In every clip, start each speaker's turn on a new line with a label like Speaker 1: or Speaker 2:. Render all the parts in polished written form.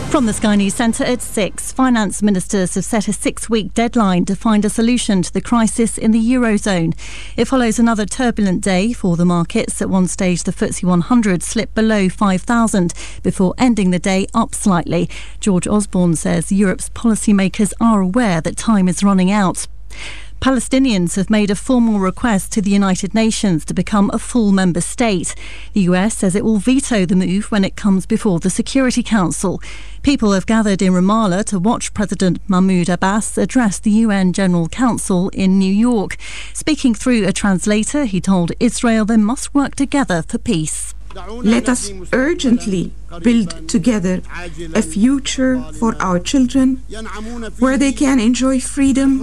Speaker 1: From the Sky News Centre at 6, finance ministers have set a 6-week deadline to find a solution to the crisis in the Eurozone. It follows another turbulent day for the markets. At one stage, the FTSE 100 slipped below 5,000 before ending the day up slightly. George Osborne says Europe's policymakers are aware that time is running out. Palestinians have made a formal request to the United Nations to become a full member state. The US says it will veto the move when it comes before the Security Council. People have gathered in Ramallah to watch President Mahmoud Abbas address the UN General Council in New York. Speaking through a translator, he told Israel they must work together for peace.
Speaker 2: Let us urgently build together a future for our children where they can enjoy freedom,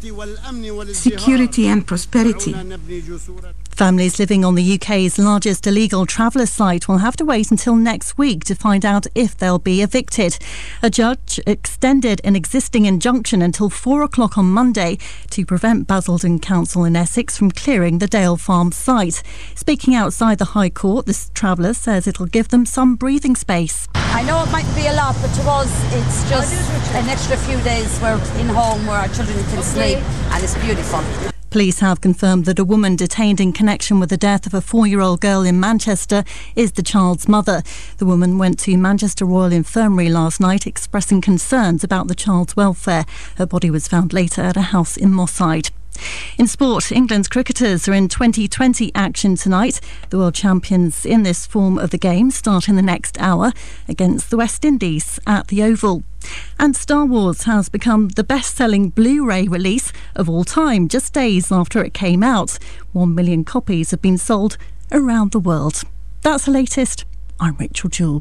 Speaker 2: security and prosperity.
Speaker 1: Families living on the UK's largest illegal traveller site will have to wait until next week to find out if they'll be evicted. A judge extended an existing injunction until 4 o'clock on Monday to prevent Basildon Council in Essex from clearing the Dale Farm site. Speaking outside the High Court, this traveller says it'll give them some breathing space.
Speaker 3: I know it might be a lot, but to us it's just an extra few days we're in home where our children can sleep, and it's beautiful.
Speaker 1: Police have confirmed that a woman detained in connection with the death of a 4-year-old girl in Manchester is the child's mother. The woman went to Manchester Royal Infirmary last night expressing concerns about the child's welfare. Her body was found later at a house in Moss Side. In sport, England's cricketers are in 2020 action tonight. The world champions in this form of the game start in the next hour against the West Indies at the Oval. And Star Wars has become the best-selling Blu-ray release of all time, just days after it came out. 1 million copies have been sold around the world. That's the latest. I'm Rachel Jewell.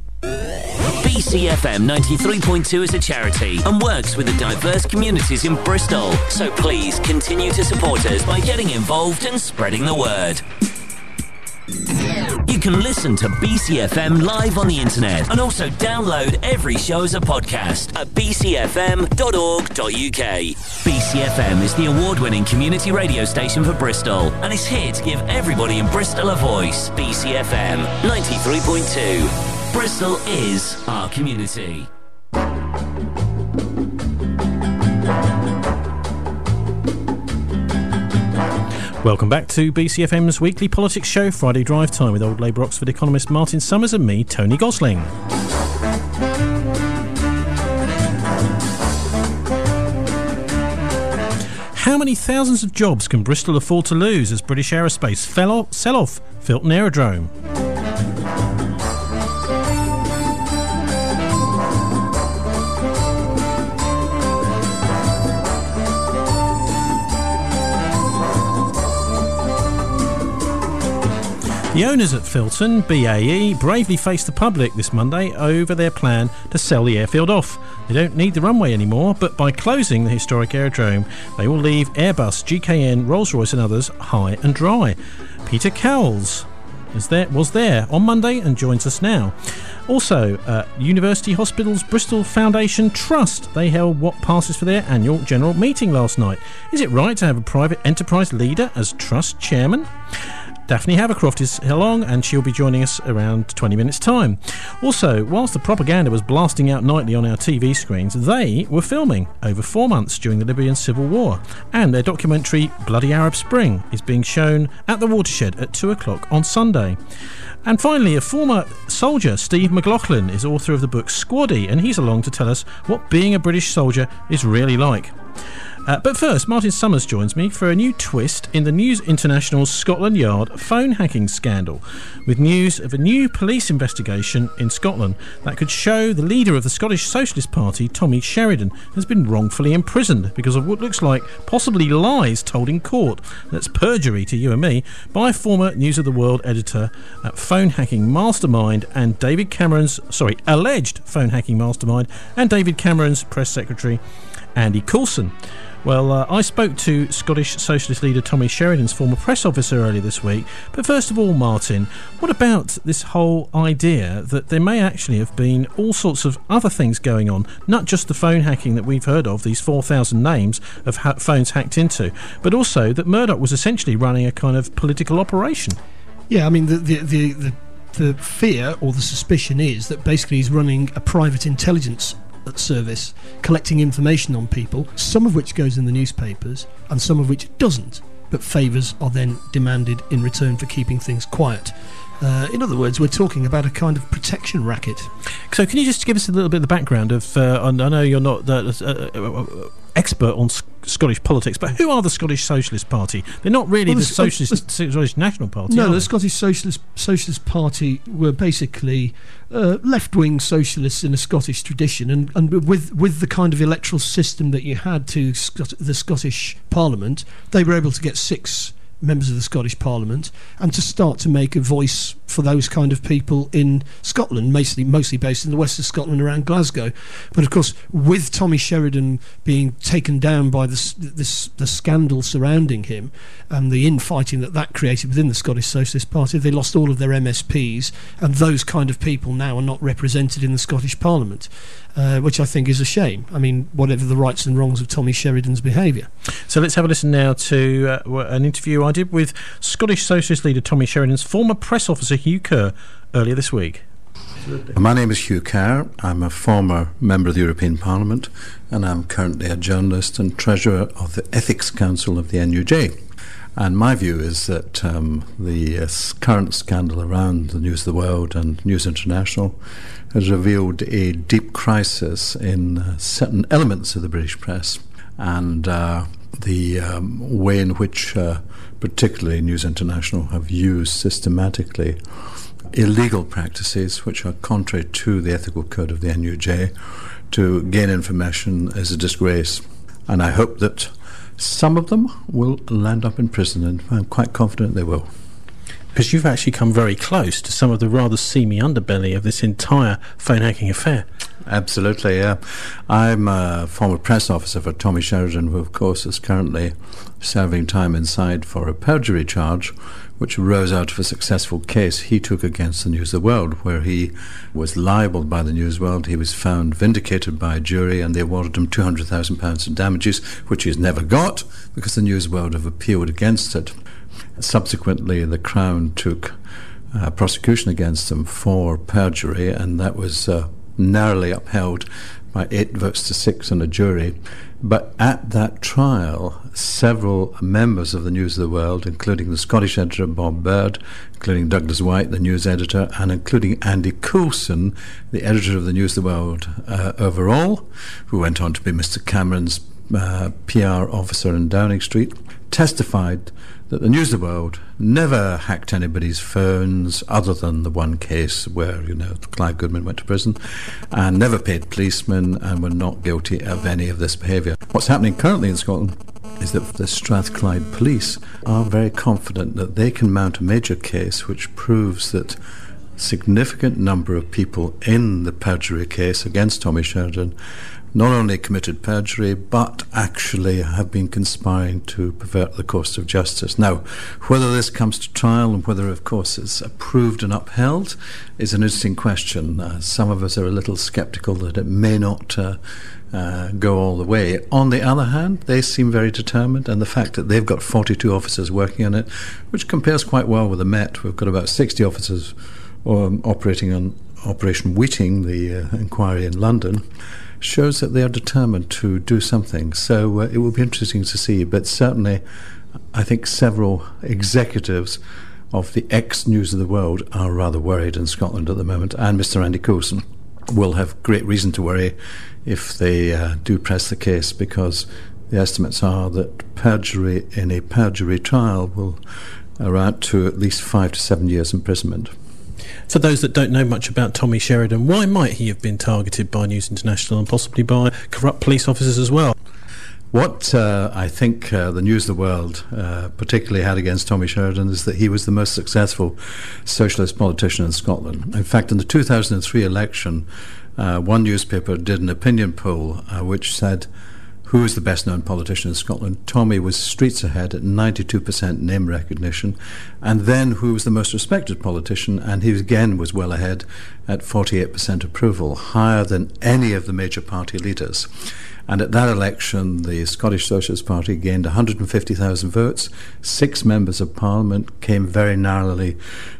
Speaker 4: BCFM 93.2 is a charity and works with the diverse communities in Bristol. So please continue to support us by getting involved and spreading the word. You can listen to BCFM live on the internet and also download every show as a podcast at bcfm.org.uk. BCFM is the award-winning community radio station for Bristol and is here to give everybody in Bristol a voice. BCFM 93.2. Bristol is our community.
Speaker 5: Welcome back to BCFM's weekly politics show, Friday Drive Time, with old Labour Oxford economist Martin Summers and me, Tony Gosling. How many thousands of jobs can Bristol afford to lose as British Aerospace sell off Filton Aerodrome? The owners at Filton, BAE, bravely faced the public this Monday over their plan to sell the airfield off. They don't need the runway anymore, but by closing the historic aerodrome, they will leave Airbus, GKN, Rolls-Royce and others high and dry. Peter Cowles was there on Monday and joins us now. Also, University Hospitals Bristol Foundation Trust, they held what passes for their annual general meeting last night. Is it right to have a private enterprise leader as trust chairman? Daphne Havercroft is along and she'll be joining us around 20 minutes time. Also, whilst the propaganda was blasting out nightly on our TV screens, they were filming over 4 months during the Libyan civil war, and their documentary Bloody Arab Spring is being shown at the Watershed at 2 o'clock on Sunday. And finally, a former soldier, Steve McLaughlin, is author of the book Squaddy, and he's along to tell us what being a British soldier is really like. But first, Martin Summers joins me for a new twist in the News International's Scotland Yard phone hacking scandal, with news of a new police investigation in Scotland that could show the leader of the Scottish Socialist Party, Tommy Sheridan, has been wrongfully imprisoned because of what looks like possibly lies told in court. That's perjury to you and me, by former News of the World editor, phone hacking mastermind and David Cameron's, alleged phone hacking mastermind and David Cameron's press secretary, Andy Coulson. Well, I spoke to Scottish Socialist leader Tommy Sheridan's former press officer earlier this week. But first of all, Martin, what about this whole idea that there may actually have been all sorts of other things going on, not just the phone hacking that we've heard of, these 4,000 names of phones hacked into, but also that Murdoch was essentially running a kind of political operation?
Speaker 6: Yeah, I mean, the The fear or the suspicion is that basically he's running a private intelligence service, collecting information on people, some of which goes in the newspapers and some of which doesn't, but favours are then demanded in return for keeping things quiet. In other words, we're talking about a kind of protection racket.
Speaker 5: So can you just give us a little bit of the background of, I know you're not the expert on Scottish politics, but who are the Scottish Socialist Party? They're not really the Scottish National Party,
Speaker 6: No, the Scottish Socialist Party were basically left-wing socialists in a Scottish tradition, and with the kind of electoral system that you had to the Scottish Parliament, they were able to get 6 members of the Scottish Parliament and to start to make a voice for those kind of people in Scotland, mostly based in the west of Scotland around Glasgow. But of course, with Tommy Sheridan being taken down by the scandal surrounding him and the infighting that created within the Scottish Socialist Party, they lost all of their MSPs, and those kind of people now are not represented in the Scottish Parliament, which I think is a shame. I mean, whatever the rights and wrongs of Tommy Sheridan's behaviour.
Speaker 5: So let's have a listen now to an interview I did with Scottish Socialist leader Tommy Sheridan's former press officer Hugh Kerr earlier this week.
Speaker 7: My name is Hugh Kerr. I'm a former member of the European Parliament, and I'm currently a journalist and treasurer of the Ethics Council of the NUJ. And my view is that the current scandal around the News of the World and News International has revealed a deep crisis in certain elements of the British press, and the way in which particularly News International have used systematically illegal practices which are contrary to the ethical code of the NUJ to gain information is a disgrace. And I hope that some of them will land up in prison, and I'm quite confident they will.
Speaker 5: Because you've actually come very close to some of the rather seamy underbelly of this entire phone hacking affair.
Speaker 7: Absolutely, yeah. I'm a former press officer for Tommy Sheridan, who of course is currently serving time inside for a perjury charge which arose out of a successful case he took against the News of the World, where he was libelled by the News World. He was found vindicated by a jury, and they awarded him £200,000 in damages, which he's never got because the News World have appealed against it. Subsequently, the Crown took prosecution against him for perjury, and that was narrowly upheld by 8 votes to 6 in a jury. But at that trial, several members of the News of the World, including the Scottish editor Bob Bird, including Douglas White, the news editor, and including Andy Coulson, the editor of the News of the World overall, who went on to be Mr. Cameron's PR officer in Downing Street, testified that the News of the World never hacked anybody's phones other than the one case where, Clive Goodman went to prison, and never paid policemen, and were not guilty of any of this behaviour. What's happening currently in Scotland is that the Strathclyde police are very confident that they can mount a major case which proves that a significant number of people in the perjury case against Tommy Sheridan not only committed perjury, but actually have been conspiring to pervert the course of justice. Now, whether this comes to trial and whether, of course, it's approved and upheld is an interesting question. Some of us are a little sceptical that it may not go all the way. On the other hand, they seem very determined, and the fact that they've got 42 officers working on it, which compares quite well with the Met. We've got about 60 officers operating on Operation Wheating, the inquiry in London, shows that they are determined to do something. So it will be interesting to see, but certainly I think several executives of the ex-News of the World are rather worried in Scotland at the moment, and Mr. Andy Coulson will have great reason to worry if they do press the case, because the estimates are that perjury in a perjury trial will amount to at least 5 to 7 years imprisonment.
Speaker 5: For those that don't know much about Tommy Sheridan, why might he have been targeted by News International and possibly by corrupt police officers as well?
Speaker 7: What I think the News of the World particularly had against Tommy Sheridan is that he was the most successful socialist politician in Scotland. In fact, in the 2003 election, one newspaper did an opinion poll which said, who is the best known politician in Scotland? Tommy was streets ahead at 92% name recognition, and then who was the most respected politician, and he again was well ahead at 48% approval, higher than any of the major party leaders. And at that election, the Scottish Socialist Party gained 150,000 votes. 6 members of Parliament, came very narrowly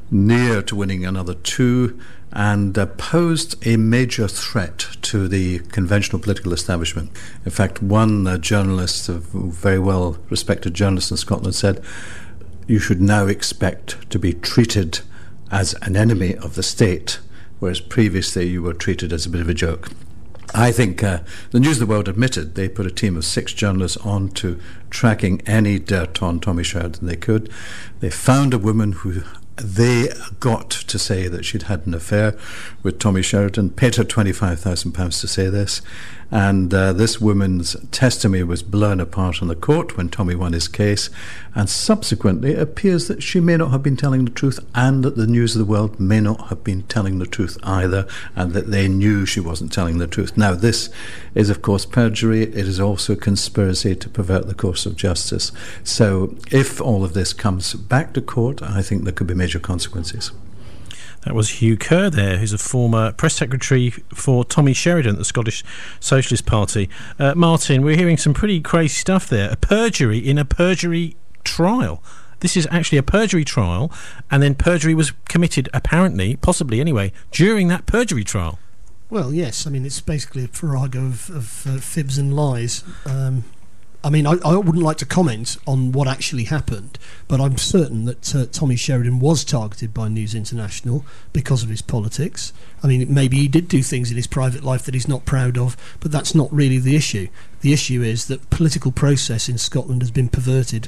Speaker 7: near to winning another 2, and posed a major threat to the conventional political establishment. In fact, one journalist, a very well respected journalist in Scotland, said, "You should now expect to be treated as an enemy of the state, whereas previously you were treated as a bit of a joke." I think the News of the World admitted they put a team of 6 journalists on to tracking any dirt on Tommy Sheridan they could. They found a woman who they got to say that she'd had an affair with Tommy Sheridan, paid her £25,000 to say this, and this woman's testimony was blown apart in the court when Tommy won his case, and subsequently it appears that she may not have been telling the truth, and that the News of the World may not have been telling the truth either, and that they knew she wasn't telling the truth. Now, this is of course perjury. It is also conspiracy to pervert the course of justice. So if all of this comes back to court, I think there could be major consequences.
Speaker 5: That was Hugh Kerr there, who's a former press secretary for Tommy Sheridan at the Scottish Socialist Party. Martin, we're hearing some pretty crazy stuff there. A perjury in a perjury trial. This is actually a perjury trial, and then perjury was committed, apparently, possibly anyway, during that perjury trial.
Speaker 6: Well, yes. I mean, it's basically a farrago of fibs and lies. I mean, I wouldn't like to comment on what actually happened, but I'm certain that Tommy Sheridan was targeted by News International because of his politics. I mean, maybe he did do things in his private life that he's not proud of, but that's not really the issue. The issue is that political process in Scotland has been perverted.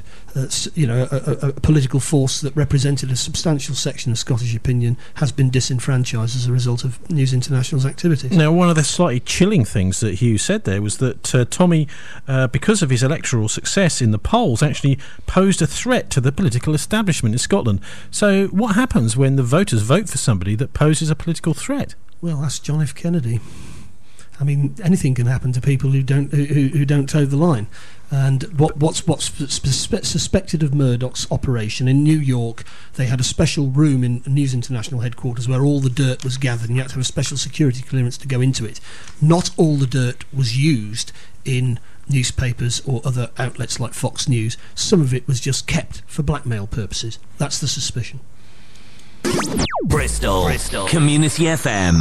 Speaker 6: A political force that represented a substantial section of Scottish opinion has been disenfranchised as a result of News International's activities.
Speaker 5: Now, one of the slightly chilling things that Hugh said there was that Tommy, because of his electoral success in the polls, actually posed a threat to the political establishment in Scotland. So what happens when the voters vote for somebody that poses a political threat?
Speaker 6: Well, that's John F. Kennedy. I mean, anything can happen to people who don't toe the line. And what's suspected of Murdoch's operation in New York, they had a special room in News International headquarters where all the dirt was gathered, and you had to have a special security clearance to go into it. Not all the dirt was used in newspapers or other outlets like Fox News. Some of it was just kept for blackmail purposes. That's the suspicion.
Speaker 4: Bristol. Community FM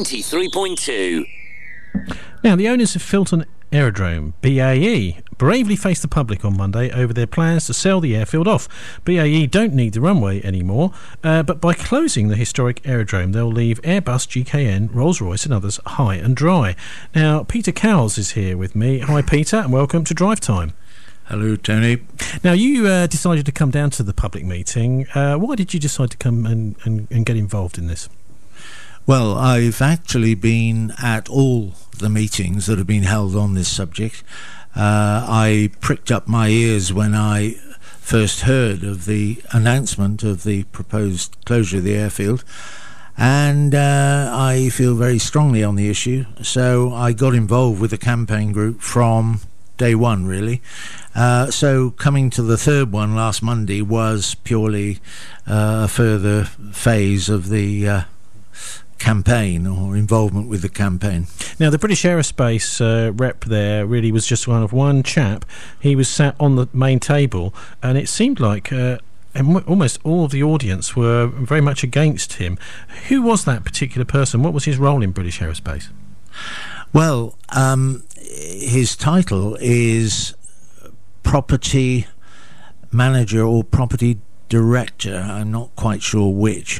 Speaker 4: 93.2.
Speaker 5: Now, the owners of Filton Aerodrome, BAE, bravely faced the public on Monday over their plans to sell the airfield off. BAE don't need the runway anymore, but by closing the historic aerodrome, they'll leave Airbus, GKN, Rolls-Royce and others high and dry. Now, Peter Cowles is here with me. Hi, Peter, and welcome to Drive Time.
Speaker 8: Hello, Tony.
Speaker 5: Now, you decided to come down to the public meeting. Why did you decide to come and get involved in this?
Speaker 8: Well, I've actually been at all the meetings that have been held on this subject. I pricked up my ears when I first heard of the announcement of the proposed closure of the airfield, and I feel very strongly on the issue, so I got involved with the campaign group from day one, really. So coming to the third one last Monday was purely a further phase of the campaign, or involvement with the campaign.
Speaker 5: Now, the British Aerospace rep there really was just one chap. He was sat on the main table, and it seemed like almost all of the audience were very much against him. Who was that particular person? What was his role in British Aerospace?
Speaker 8: Well, his title is property manager or property director. I'm not quite sure which.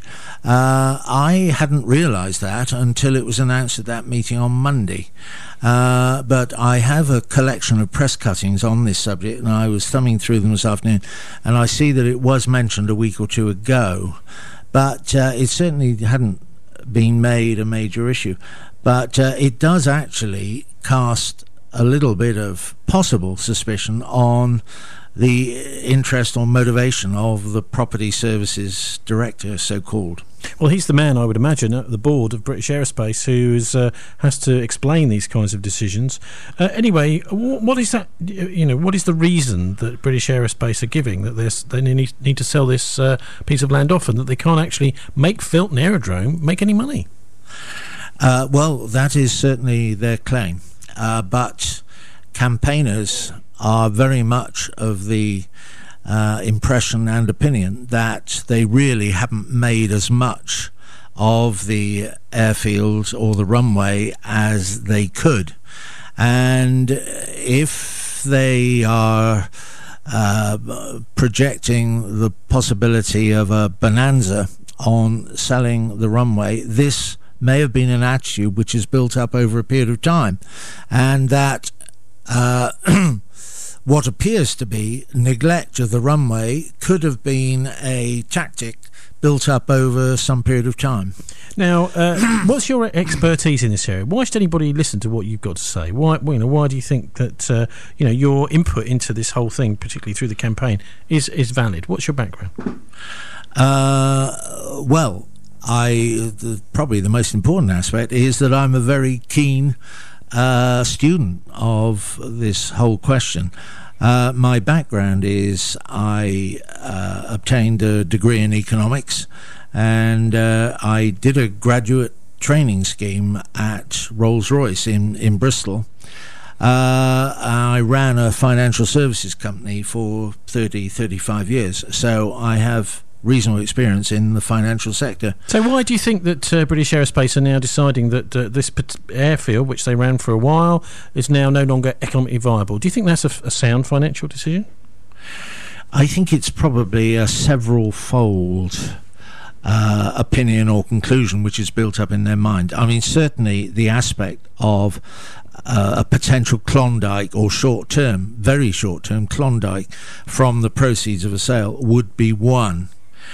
Speaker 8: I hadn't realised that until it was announced at that meeting on Monday. But I have a collection of press cuttings on this subject, and I was thumbing through them this afternoon, and I see that it was mentioned a week or two ago, but it certainly hadn't been made a major issue. But it does actually cast a little bit of possible suspicion on the interest or motivation of the property services director, so-called.
Speaker 5: Well, he's the man, I would imagine, at the board of British Aerospace who has to explain these kinds of decisions. Anyway, what is that? What is the reason that British Aerospace are giving that they need to sell this piece of land off, and that they can't actually make Filton Aerodrome make any money?
Speaker 8: Well, that is certainly their claim, but campaigners are very much of the impression and opinion that they really haven't made as much of the airfield or the runway as they could. And if they are projecting the possibility of a bonanza on selling the runway, this may have been an attitude which is built up over a period of time, and that what appears to be neglect of the runway could have been a tactic built up over some period of time.
Speaker 5: Now, what's your expertise in this area? Why should anybody listen to what you've got to say? Why do you think that your input into this whole thing, particularly through the campaign, is valid? What's your background?
Speaker 8: Well, probably the most important aspect is that I'm a very keen student of this whole question. My background is I obtained a degree in economics, and I did a graduate training scheme at Rolls-Royce in Bristol. I ran a financial services company for 35 years, so I have reasonable experience in the financial sector.
Speaker 5: So why do you think that British Aerospace are now deciding that this airfield, which they ran for a while, is now no longer economically viable? Do you think that's a sound financial decision?
Speaker 8: I think it's probably a several-fold opinion or conclusion which is built up in their mind. I mean, certainly the aspect of a potential Klondike or short-term, very short-term Klondike from the proceeds of a sale would be one.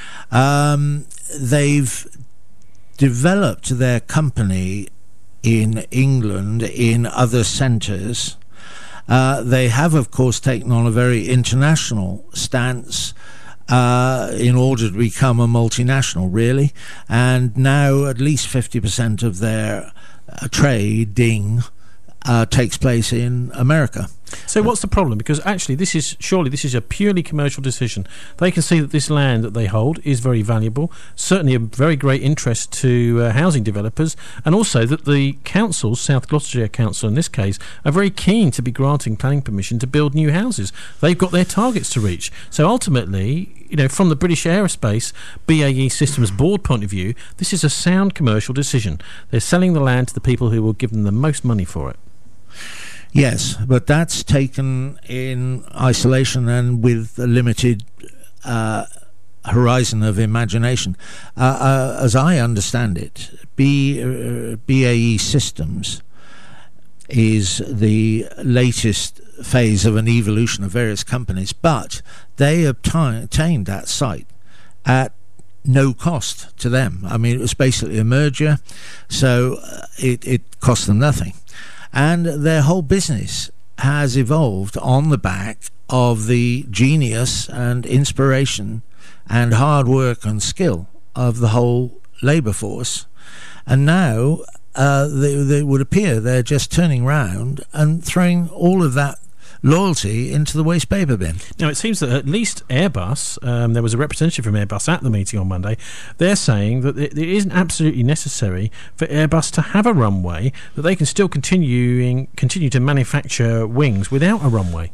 Speaker 8: They've developed their company in England, in other centres. They have, of course, taken on a very international stance in order to become a multinational, really. And now at least 50% of their trading takes place in America.
Speaker 5: So what's the problem? Because actually this is a purely commercial decision. They can see that this land that they hold is very valuable, certainly a very great interest to housing developers, and also that the council, South Gloucestershire Council in this case, are very keen to be granting planning permission to build new houses. They've got their targets to reach. So ultimately, from the British Aerospace BAE Systems board point of view, this is a sound commercial decision. They're selling the land to the people who will give them the most money for it.
Speaker 8: Yes, but that's taken in isolation and with a limited horizon of imagination. As I understand it, BAE Systems is the latest phase of an evolution of various companies, but they obtained that site at no cost to them. I mean, it was basically a merger, so it cost them nothing. And their whole business has evolved on the back of the genius and inspiration and hard work and skill of the whole labour force. And now they would appear they're just turning round and throwing all of that loyalty into the waste paper bin.
Speaker 5: Now, it seems that at least Airbus, there was a representative from Airbus at the meeting on Monday, they're saying that it isn't absolutely necessary for Airbus to have a runway, that they can still continue to manufacture wings without a runway.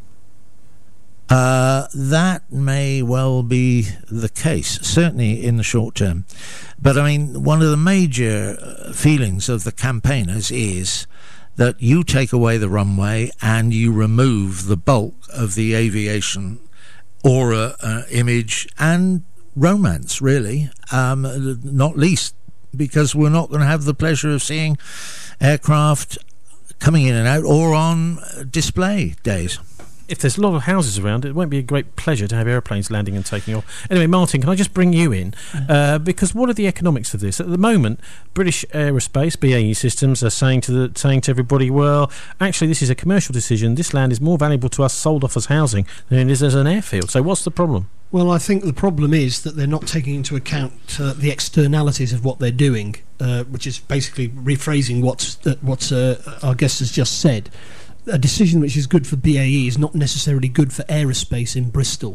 Speaker 8: That may well be the case, certainly in the short term. But, I mean, one of the major feelings of the campaigners is that you take away the runway and you remove the bulk of the aviation aura, image and romance, really, not least because we're not going to have the pleasure of seeing aircraft coming in and out or on display days.
Speaker 5: If there's a lot of houses around, it won't be a great pleasure to have aeroplanes landing and taking off. Anyway, Martin, can I just bring you in? Because what are the economics of this? At the moment, British Aerospace, BAE Systems, are saying to everybody, well, actually, this is a commercial decision. This land is more valuable to us sold off as housing than it is as an airfield. So what's the problem?
Speaker 6: Well, I think the problem is that they're not taking into account the externalities of what they're doing, which is basically rephrasing what our guest has just said. A decision which is good for BAE is not necessarily good for aerospace in Bristol.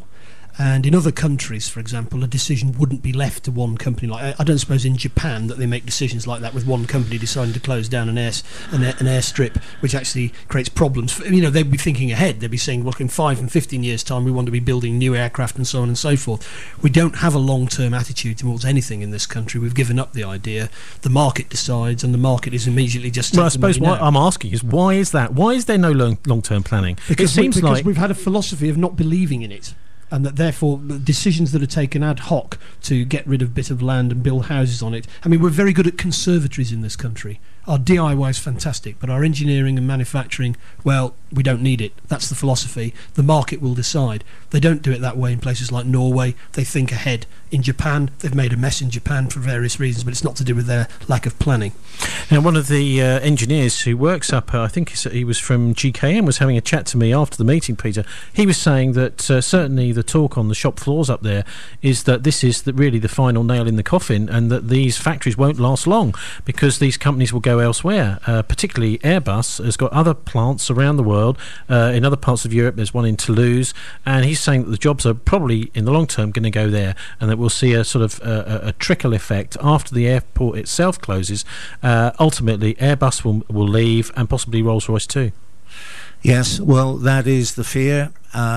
Speaker 6: And in other countries, for example, a decision wouldn't be left to one company. Like I don't suppose in Japan that they make decisions like that with one company deciding to close down an airstrip, which actually creates problems. They'd be thinking ahead. They'd be saying, look, in 5 and 15 years' time, we want to be building new aircraft and so on and so forth. We don't have a long-term attitude towards anything in this country. We've given up the idea. The market decides, and the market is immediately just...
Speaker 5: Well, I suppose what I'm asking is, why is that? Why is there no long-term planning?
Speaker 6: Because we've had a philosophy of not believing in it. And that therefore decisions that are taken ad hoc to get rid of a bit of land and build houses on it. I mean, we're very good at conservatories in this country. Our DIY is fantastic, but our engineering and manufacturing, well, we don't need it. That's the philosophy. The market will decide. They don't do it that way in places like Norway. They think ahead. In Japan, they've made a mess in Japan for various reasons, but it's not to do with their lack of planning.
Speaker 5: Now, one of the engineers who works up, I think he was from GKN, was having a chat to me after the meeting, Peter. He was saying that certainly the talk on the shop floors up there is that this is really the final nail in the coffin, and that these factories won't last long because these companies will go elsewhere. Particularly Airbus has got other plants around the world. In other parts of Europe, there's one in Toulouse, and he's saying that the jobs are probably in the long term going to go there, and that we'll see a sort of a trickle effect after the airport itself closes. Ultimately, Airbus will leave, and possibly Rolls-Royce too.
Speaker 8: Yes, well, that is the fear.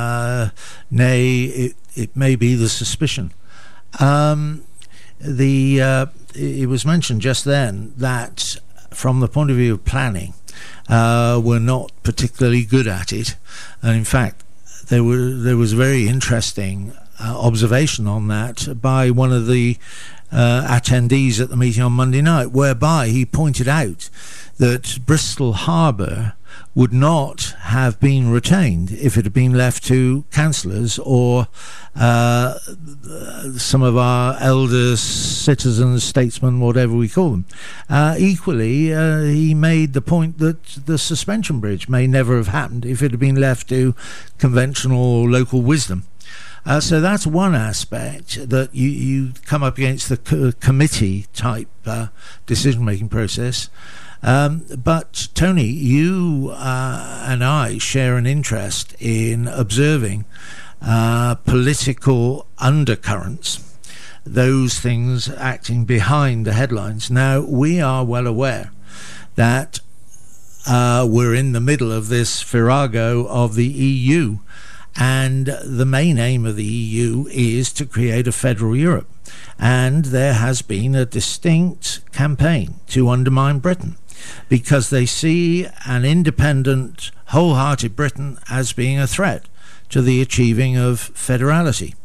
Speaker 8: Nay, it may be the suspicion. It was mentioned just then that from the point of view of planning, we're not particularly good at it. And in fact, there was a very interesting observation on that by one of the attendees at the meeting on Monday night, whereby he pointed out that Bristol Harbour would not have been retained if it had been left to councillors or some of our elder citizens, statesmen, whatever we call them. Equally, he made the point that the suspension bridge may never have happened if it had been left to conventional local wisdom. So that's one aspect, that you come up against the committee type decision-making process. But Tony, you and I share an interest in observing political undercurrents, those things acting behind the headlines. Now, we are well aware that we're in the middle of this farrago of the EU, and the main aim of the EU is to create a federal Europe. And there has been a distinct campaign to undermine Britain, because they see an independent, wholehearted Britain as being a threat to the achieving of federality.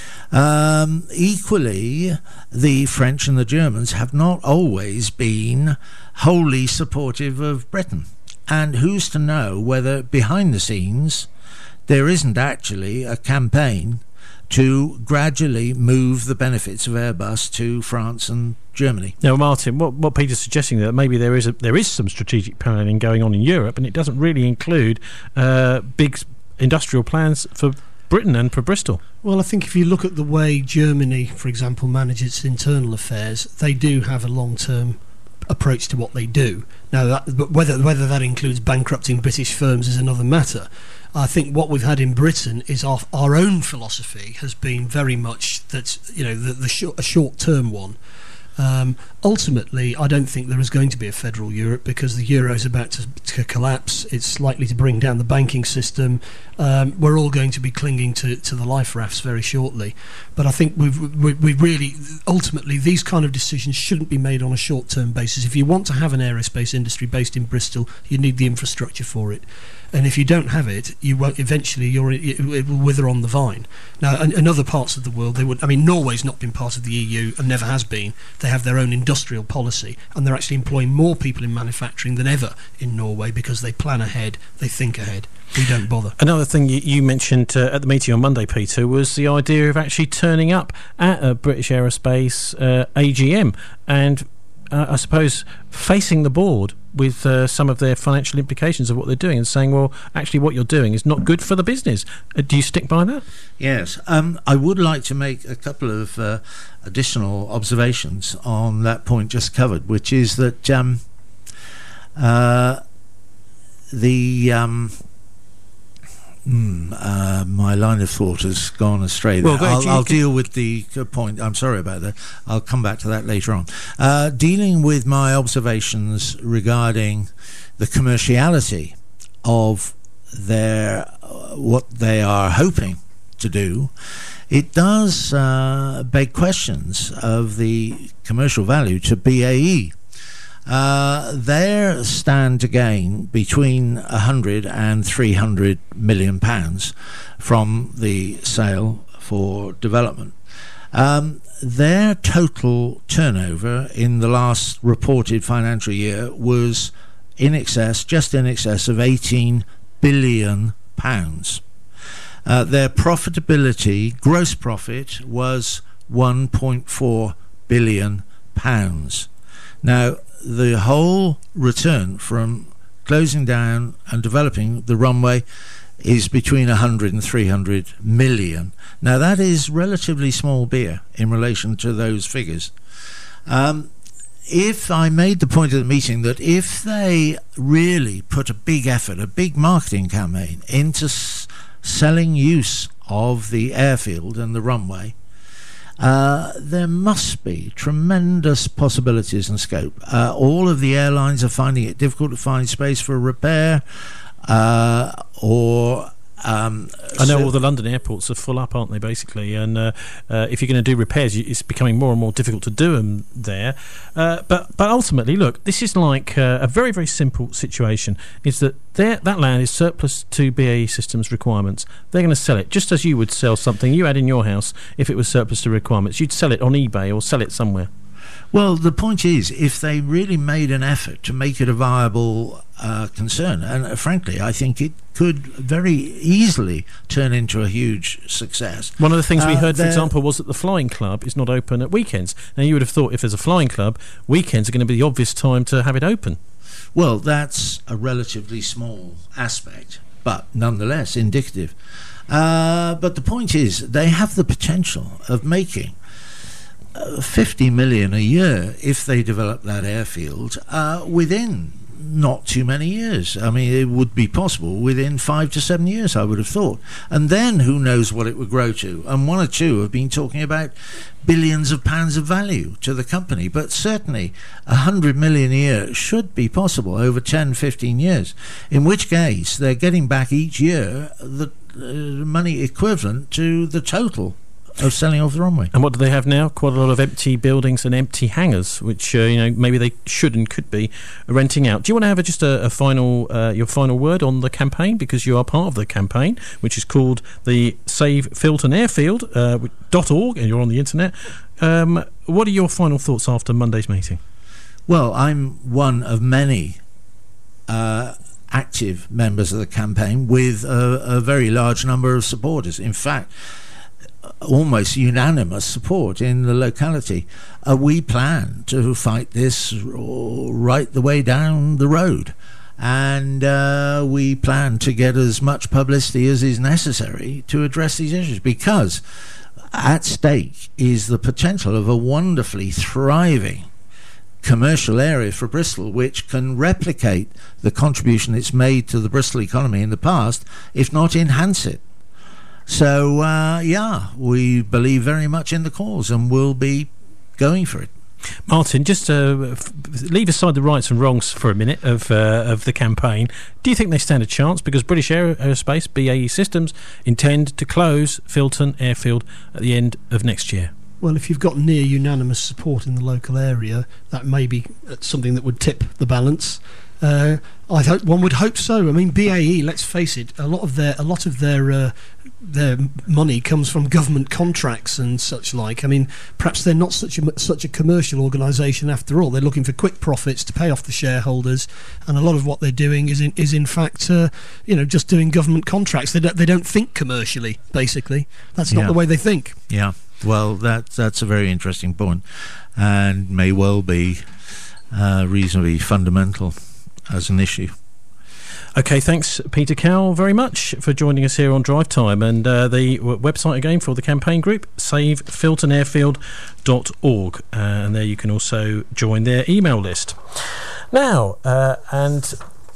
Speaker 8: Equally, the French and the Germans have not always been wholly supportive of Britain. And who's to know whether behind the scenes there isn't actually a campaign to gradually move the benefits of Airbus to France and Germany.
Speaker 5: Now, Martin, what Peter's suggesting, that maybe there is some strategic planning going on in Europe, and it doesn't really include big industrial plans for Britain and for Bristol.
Speaker 6: Well, I think if you look at the way Germany, for example, manages its internal affairs, they do have a long-term approach to what they do. Now, but whether that includes bankrupting British firms is another matter. I think what we've had in Britain is our own philosophy has been very much that, a short-term one. Ultimately, I don't think there is going to be a federal Europe, because the euro is about to collapse. It's likely to bring down the banking system. We're all going to be clinging to the life rafts very shortly. But I think we really, ultimately, these kind of decisions shouldn't be made on a short-term basis. If you want to have an aerospace industry based in Bristol, you need the infrastructure for it. And if you don't have it, you won't. Eventually, it will wither on the vine. Now, in other parts of the world, Norway's not been part of the EU and never has been. They have their own industrial policy, and they're actually employing more people in manufacturing than ever in Norway, because they plan ahead, they think ahead. We don't bother.
Speaker 5: Another thing you mentioned at the meeting on Monday, Peter, was the idea of actually turning up at a British Aerospace AGM and I suppose facing the board with some of their financial implications of what they're doing, and saying, well, actually what you're doing is not good for the business. Do you stick by that?
Speaker 8: Yes. I would like to make a couple of additional observations on that point just covered, which is that My line of thought has gone astray there.
Speaker 5: Well,
Speaker 8: I'll deal with the point. I'm sorry about that. I'll come back to that later on. Dealing with my observations regarding the commerciality of what they are hoping to do, it does beg questions of the commercial value to BAE. Their stand to gain between 100 and 300 million pounds from the sale for development. Their total turnover in the last reported financial year was just in excess of 18 billion pounds. Their profitability, gross profit, was 1.4 billion pounds. Now, the whole return from closing down and developing the runway is between 100 and 300 million. Now, that is relatively small beer in relation to those figures. If I made the point at the meeting that if they really put a big effort, a big marketing campaign into selling use of the airfield and the runway, there must be tremendous possibilities and scope. All of the airlines are finding it difficult to find space for repair
Speaker 5: I know all the London airports are full up, aren't they, basically? And if you're going to do repairs, it's becoming more and more difficult to do them there. But ultimately, look, this is like a very, very simple situation. Is that that land is surplus to BAE Systems requirements. They're going to sell it, just as you would sell something you had in your house if it was surplus to requirements. You'd sell it on eBay or sell it somewhere.
Speaker 8: Well, the point is, if they really made an effort to make it a viable concern, and frankly, I think it could very easily turn into a huge success.
Speaker 5: One of the things we heard, for example, was that the flying club is not open at weekends. Now, you would have thought if there's a flying club, weekends are going to be the obvious time to have it open.
Speaker 8: Well, that's a relatively small aspect, but nonetheless indicative. But the point is, they have the potential of making 50 million a year if they develop that airfield within not too many years. I mean, it would be possible within 5 to 7 years, I would have thought. And then who knows what it would grow to. And one or two have been talking about billions of pounds of value to the company. But certainly 100 million a year should be possible over 10, 15 years, in which case they're getting back each year the money equivalent to the total of selling off the runway.
Speaker 5: And what do they have now? Quite a lot of empty buildings and empty hangars, which maybe they should and could be renting out. Do you want to have just a final your final word on the campaign, because you are part of the campaign, which is called the Save Filton Airfield .org, and you're on the internet. What are your final thoughts after Monday's meeting?
Speaker 8: Well, I'm one of many active members of the campaign with a very large number of supporters. In fact, almost unanimous support in the locality. We plan to fight this right the way down the road, and we plan to get as much publicity as is necessary to address these issues, because at stake is the potential of a wonderfully thriving commercial area for Bristol, which can replicate the contribution it's made to the Bristol economy in the past, if not enhance it. So, we believe very much in the cause and will be going for it.
Speaker 5: Martin, just leave aside the rights and wrongs for a minute of the campaign. Do you think they stand a chance? Because British Aerospace, BAE Systems, intend to close Filton Airfield at the end of next year.
Speaker 6: Well, if you've got near unanimous support in the local area, that may be something that would tip the balance. One would hope so. I mean, BAE, let's face it, a lot of their money comes from government contracts and such like. I mean, perhaps they're not such a commercial organisation after all. They're looking for quick profits to pay off the shareholders, and a lot of what they're doing is in fact just doing government contracts. They don't think commercially. Basically, that's not the way they think.
Speaker 8: Yeah. Well, that's a very interesting point, and may well be reasonably fundamental as an issue.
Speaker 5: Okay, thanks Peter Cowell very much for joining us here on Drive Time, and the website again for the campaign group, savefiltonairfield.org, and there you can also join their email list. Now, and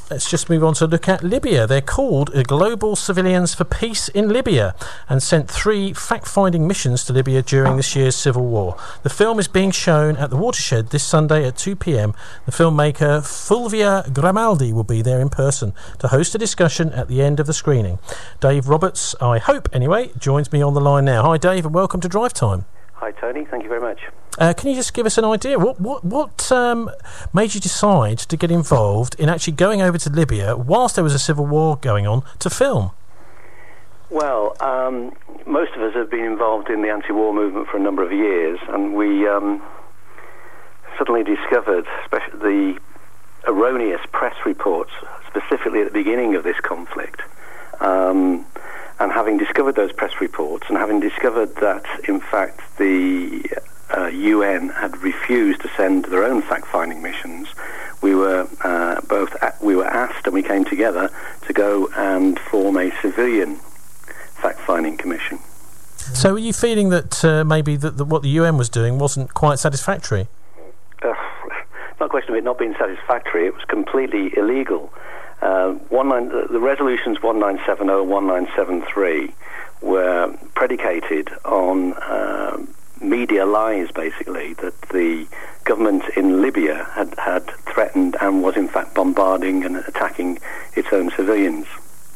Speaker 5: let's just move on to look at Libya. They're called Global Civilians for Peace in Libya and sent 3 fact-finding missions to Libya during this year's civil war. The film is being shown at the Watershed this Sunday at 2 p.m. The filmmaker Fulvia Grimaldi will be there in person to host a discussion at the end of the screening. Dave Roberts, I hope anyway, joins me on the line now. Hi Dave, and welcome to Drive Time.
Speaker 9: Hi Tony, thank you very much.
Speaker 5: Can you just give us an idea? What made you decide to get involved in actually going over to Libya whilst there was a civil war going on to film?
Speaker 9: Well, most of us have been involved in the anti-war movement for a number of years, and we suddenly discovered the erroneous press reports, specifically at the beginning of this conflict. And having discovered those press reports, and having discovered that, in fact, the UN had refused to send their own fact-finding missions, we were asked, and we came together to go and form a civilian fact-finding commission.
Speaker 5: So, were you feeling that maybe that what the UN was doing wasn't quite satisfactory?
Speaker 9: Not a question of it not being satisfactory. It was completely illegal. The resolutions 1970 and 1973 were predicated on media lies, basically, that the government in Libya had threatened and was in fact bombarding and attacking its own civilians.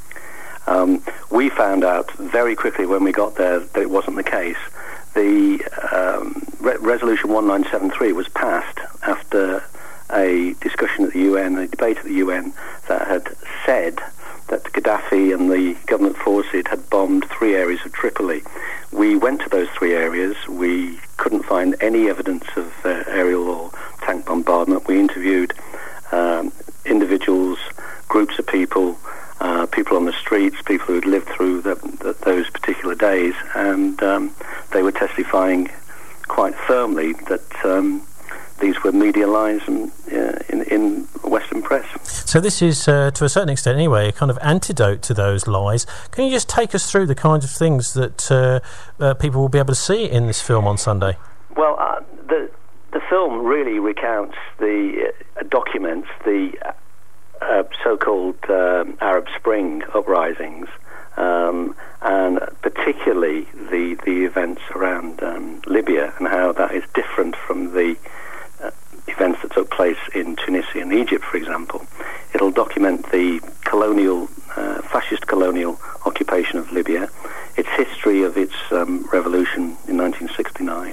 Speaker 9: We found out very quickly when we got there that it wasn't the case. The resolution 1973 was passed after a discussion at the UN, a debate at the UN, that had said that Gaddafi and the government forces had bombed 3 areas of Tripoli. We went to those 3 areas. We couldn't find any evidence of aerial or tank bombardment. We interviewed individuals, groups of people, people on the streets, people who had lived through those particular days, and they were testifying quite firmly that these were media lies in Western press.
Speaker 5: So this is, to a certain extent anyway, a kind of antidote to those lies. Can you just take us through the kinds of things that people will be able to see in this film on Sunday?
Speaker 9: Well, the film really recounts documents the so-called Arab Spring uprisings, and particularly the events around Libya and how that is different from the events that took place in Tunisia and Egypt, for example. It'll document the fascist colonial occupation of Libya, its history of its revolution in 1969,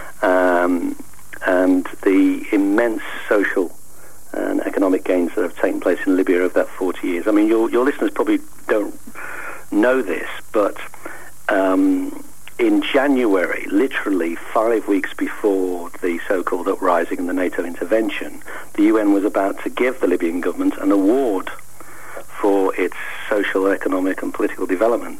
Speaker 9: and the immense social and economic gains that have taken place in Libya over that 40 years. I mean, your listeners probably don't know this, but in January, literally 5 weeks before the so-called uprising and the NATO intervention, the UN was about to give the Libyan government an award for its social, economic and political developments.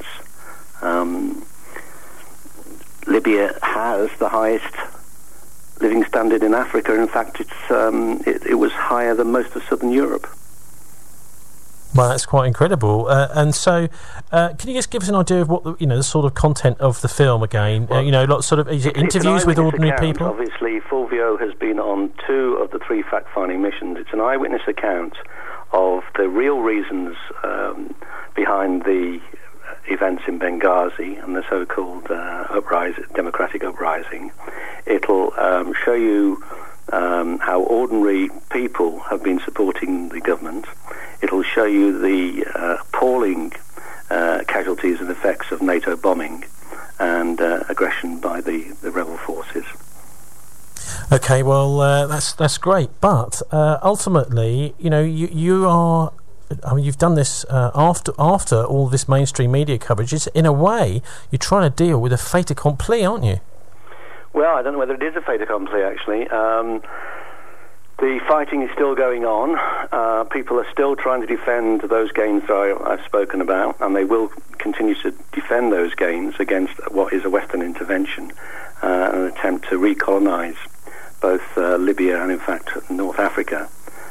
Speaker 9: Libya has the highest living standard in Africa. In fact, it was higher than most of southern Europe.
Speaker 5: Well, that's quite incredible. And so, can you just give us an idea of what the sort of content of the film again? Well, is it interviews with ordinary people?
Speaker 9: Obviously, Fulvio has been on 2 of the 3 fact-finding missions. It's an eyewitness account of the real reasons behind the events in Benghazi and the so-called democratic uprising. It'll show you how ordinary people have been supporting the government. It'll show you the appalling casualties and effects of NATO bombing and aggression by the rebel forces.
Speaker 5: Okay, well, that's great, but ultimately, you are. I mean, you've done this after all this mainstream media coverage. It's, in a way, you're trying to deal with a fait accompli, aren't you?
Speaker 9: Well, I don't know whether it is a fait accompli, actually. The fighting is still going on. People are still trying to defend those gains that I've spoken about, and they will continue to defend those gains against what is a Western intervention, an attempt to recolonize both Libya and, in fact, North Africa.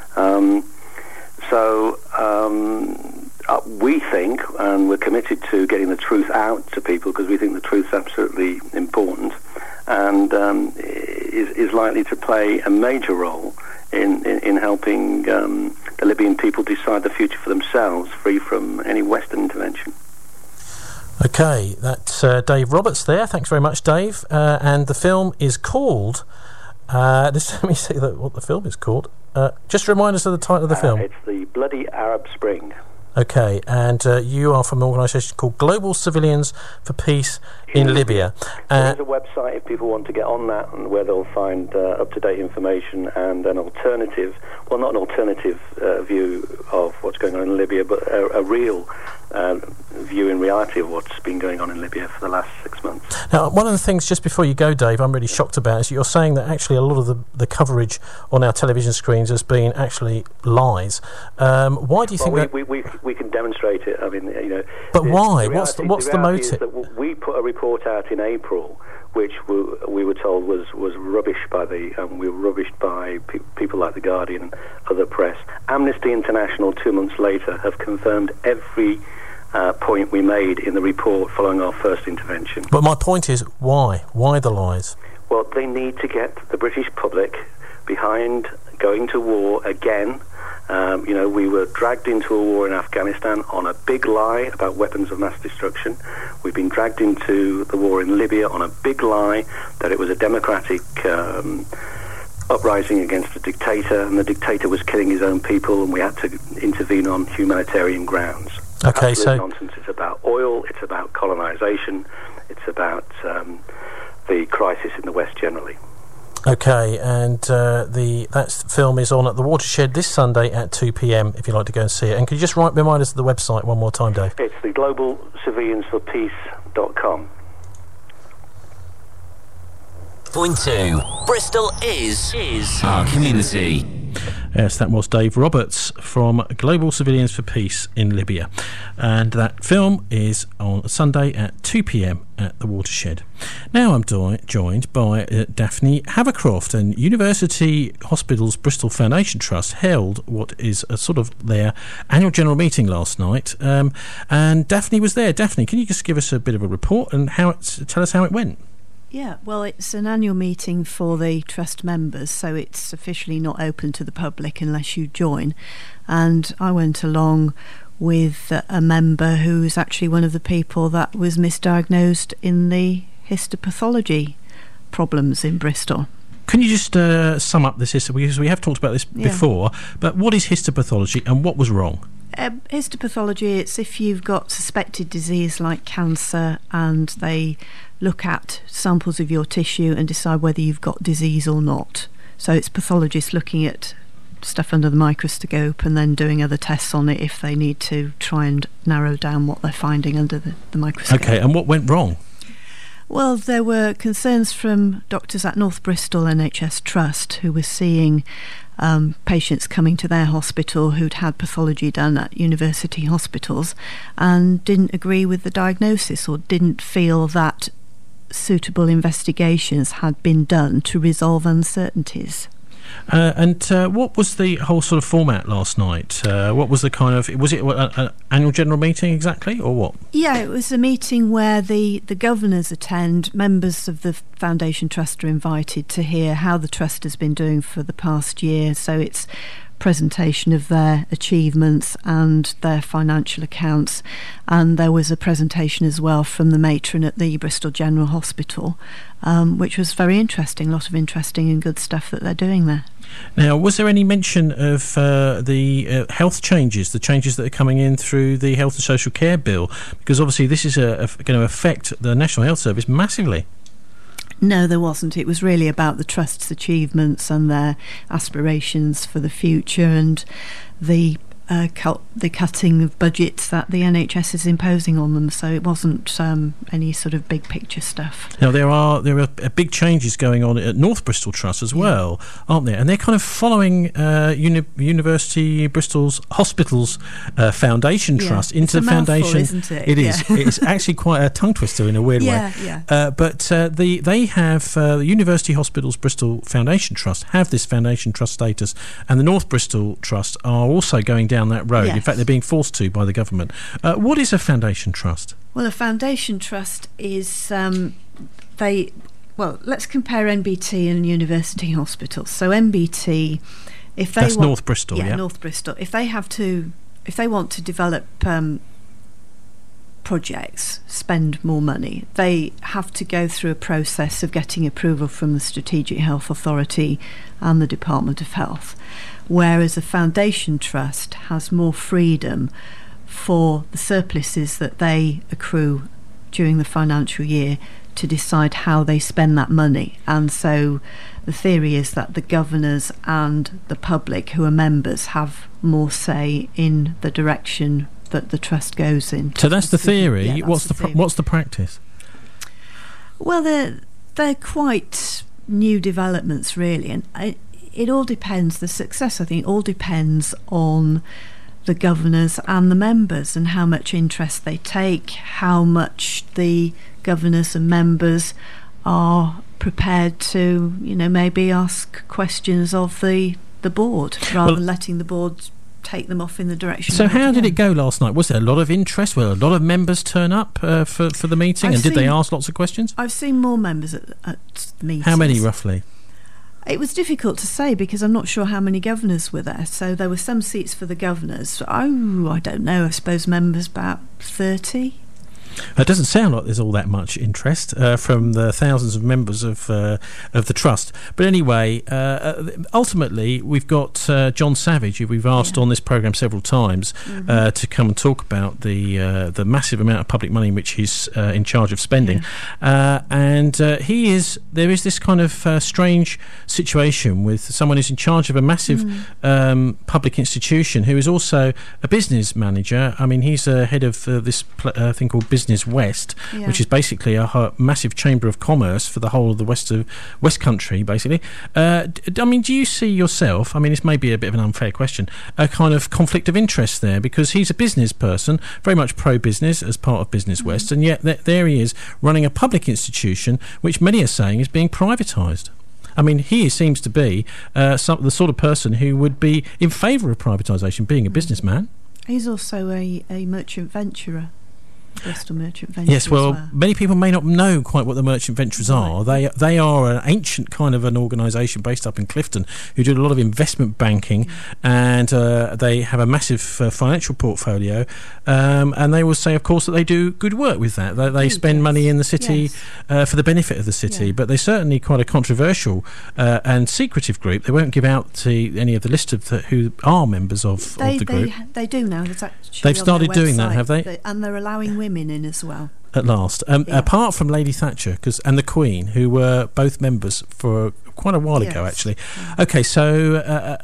Speaker 9: So we think, and we're committed to getting the truth out to people because we think the truth's absolutely important, and is likely to play a major role in helping the Libyan people decide the future for themselves, free from any Western intervention.
Speaker 5: Okay, that's Dave Roberts there. Thanks very much, Dave. And the film is called... let me see what the film is called. Just remind us of the title of the film.
Speaker 9: It's The Bloody Arab Spring.
Speaker 5: Okay, and you are from an organisation called Global Civilians for Peace in Libya.
Speaker 9: There's a website if people want to get on that, and where they'll find up-to-date information and an alternative, well, not an alternative view of what's going on in Libya, but a real view in reality of what's been going on in Libya for the last 6 months.
Speaker 5: Now, one of the things, just before you go, Dave, I'm really shocked about is you're saying that actually a lot of the coverage on our television screens has been actually lies. Why do you think that...
Speaker 9: We can demonstrate it. I mean, you know...
Speaker 5: But why? What's the motive?
Speaker 9: We put a report out in April, which we were told was rubbish by we were rubbished by people like The Guardian and other press. Amnesty International 2 months later have confirmed every point we made in the report following our first intervention.
Speaker 5: But my point is, why? Why the lies?
Speaker 9: Well, they need to get the British public behind going to war again. You know, we were dragged into a war in Afghanistan on a big lie about weapons of mass destruction. We've been dragged into the war in Libya on a big lie that it was a democratic uprising against a dictator, and the dictator was killing his own people, and we had to intervene on humanitarian grounds.
Speaker 5: Okay,
Speaker 9: Absolute nonsense. It's about oil, it's about colonisation, it's about the crisis in the West generally.
Speaker 5: Okay, and that film is on at the Watershed this Sunday at 2 p.m. if you'd like to go and see it. And could you just remind us of the website one more time, Dave?
Speaker 9: It's the globalciviliansforpeace.com.
Speaker 4: Point 2. Bristol is our community.
Speaker 5: Yes, that was Dave Roberts from Global Civilians for Peace in Libya. And that film is on Sunday at 2 p.m. at the Watershed. Now I'm joined by Daphne Havercroft, and University Hospitals Bristol Foundation Trust held what is a sort of their annual general meeting last night. And Daphne was there. Daphne, can you just give us a bit of a report and tell us how it went?
Speaker 10: Yeah, well, it's an annual meeting for the trust members, so it's officially not open to the public unless you join. And I went along with a member who's actually one of the people that was misdiagnosed in the histopathology problems in Bristol.
Speaker 5: Can you just sum up this history? Because we have talked about this before, but what is histopathology and what was wrong?
Speaker 10: Histopathology, it's if you've got suspected disease like cancer, and they look at samples of your tissue and decide whether you've got disease or not. So it's pathologists looking at stuff under the microscope and then doing other tests on it if they need to try and narrow down what they're finding under the microscope.
Speaker 5: Okay, and what went wrong?
Speaker 10: Well, there were concerns from doctors at North Bristol NHS Trust who were seeing patients coming to their hospital who'd had pathology done at university hospitals and didn't agree with the diagnosis or didn't feel that suitable investigations had been done to resolve uncertainties.
Speaker 5: And what was the whole sort of format last night? What was the kind of... Was it an annual general meeting exactly, or what?
Speaker 10: Yeah, it was a meeting where the governors attend. Members of the Foundation Trust are invited to hear how the Trust has been doing for the past year. So it's presentation of their achievements and their financial accounts, and there was a presentation as well from the matron at the Bristol General Hospital, which was very interesting. A lot of interesting and good stuff that they're doing there.
Speaker 5: Now, was there any mention of the health changes, the changes that are coming in through the Health and Social Care Bill? Because obviously this is going to affect the National Health Service massively.
Speaker 10: No, there wasn't. It was really about the Trust's achievements and their aspirations for the future, and the cutting of budgets that the NHS is imposing on them. So it wasn't any sort of big picture stuff.
Speaker 5: Now there are big changes going on at North Bristol Trust as well, aren't there? And they're kind of following University Bristol's Hospitals Foundation Trust into the foundation.
Speaker 10: Isn't it?
Speaker 5: It is. It's actually quite a tongue twister in a weird way. But they have the University Hospitals Bristol Foundation Trust have this foundation trust status, and the North Bristol Trust are also going down that road. In fact, they're being forced to by the government. What is a foundation trust?
Speaker 10: Well, a foundation trust is let's compare NBT and university hospitals. So NBT If they
Speaker 5: That's North Bristol, yeah?
Speaker 10: North Bristol. If they want to develop projects, spend more money, they have to go through a process of getting approval from the Strategic Health Authority and the Department of Health, whereas a foundation trust has more freedom for the surpluses that they accrue during the financial year to decide how they spend that money. And so the theory is that the governors and the public who are members have more say in the direction that the trust goes in.
Speaker 5: So that's the theory.
Speaker 10: Yeah,
Speaker 5: what's the practice?
Speaker 10: Well, they're quite new developments, really, and it all depends. The success, I think, all depends on the governors and the members and how much interest they take, how much the governors and members are prepared to, maybe ask questions of the board rather than letting the board take them off in the direction.
Speaker 5: So how did it go last night? Was there a lot of interest? Were a lot of members turn up for the meeting? Did they ask lots of questions?
Speaker 10: I've seen more members at the meetings.
Speaker 5: How many roughly?
Speaker 10: It was difficult to say because I'm not sure how many governors were there. So there were some seats for the governors. I don't know. I suppose members about 30.
Speaker 5: It doesn't sound like there's all that much interest from the thousands of members of the trust. But anyway, ultimately, we've got John Savage, who we've asked on this programme several times to come and talk about the massive amount of public money which he's in charge of spending. And there is this kind of strange situation with someone who's in charge of a massive public institution who is also a business manager. I mean, he's head of this thing called Business West, which is basically a massive chamber of commerce for the whole of the West Country, basically. I mean, do you see yourself, I mean, this may be a bit of an unfair question, a kind of conflict of interest there? Because he's a business person, very much pro-business as part of Business West, and yet there he is running a public institution which many are saying is being privatised. I mean, he seems to be the sort of person who would be in favour of privatisation, being a businessman.
Speaker 10: He's also a merchant venturer. Bristol Merchant Ventures.
Speaker 5: Yes, well, many people may not know quite what the Merchant Ventures are. They are an ancient kind of an organisation based up in Clifton who do a lot of investment banking, and they have a massive financial portfolio, and they will say, of course, that they do good work with that. They spend money in the city for the benefit of the city, but they're certainly quite a controversial and secretive group. They won't give out to any of the list of who are members of the group.
Speaker 10: They do now.
Speaker 5: They've started doing that, have they?
Speaker 10: And they're allowing women in as well.
Speaker 5: At last. Apart from Lady Thatcher and the Queen, who were both members for quite a while ago, actually. Okay, so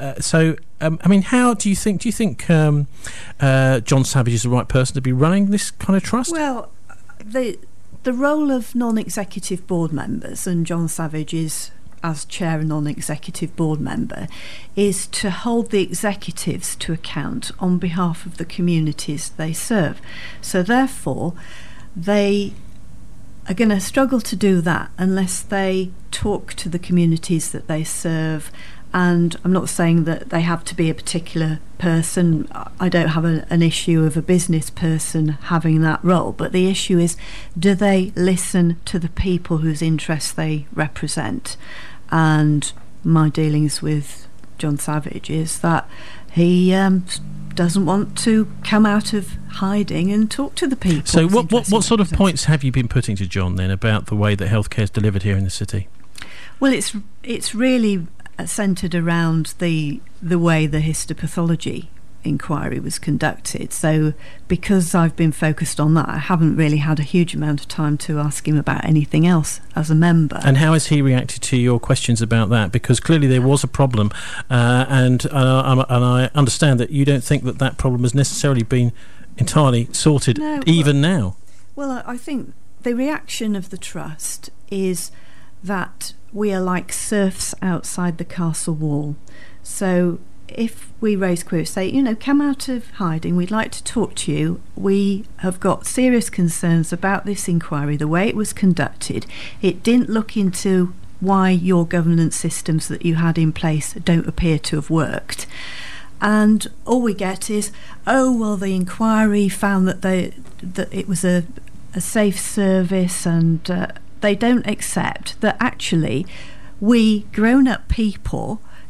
Speaker 5: I mean, how do you think John Savage is the right person to be running this kind of trust?
Speaker 10: Well, the role of non-executive board members, and John Savage is, as chair and non-executive board member, is to hold the executives to account on behalf of the communities they serve. So therefore, they are going to struggle to do that unless they talk to the communities that they serve. And I'm not saying that they have to be a particular person. I don't have an issue of a business person having that role, but the issue is, do they listen to the people whose interests they represent? And my dealings with John Savage is that he doesn't want to come out of hiding and talk to the people.
Speaker 5: So what sort of points have you been putting to John then about the way that healthcare is delivered here in the city?
Speaker 10: Well, it's really centred around the way the histopathology inquiry was conducted. So because I've been focused on that, I haven't really had a huge amount of time to ask him about anything else as a member.
Speaker 5: And how has he reacted to your questions about that? Because clearly there was a problem, and I understand that you don't think that problem has necessarily been entirely sorted now. Well,
Speaker 10: I think the reaction of the trust is that we are like serfs outside the castle wall. So if we raise queries, say, come out of hiding, we'd like to talk to you, we have got serious concerns about this inquiry, the way it was conducted. It didn't look into why your governance systems that you had in place don't appear to have worked. And all we get is, the inquiry found that it was a safe service, and they don't accept that actually we grown-up people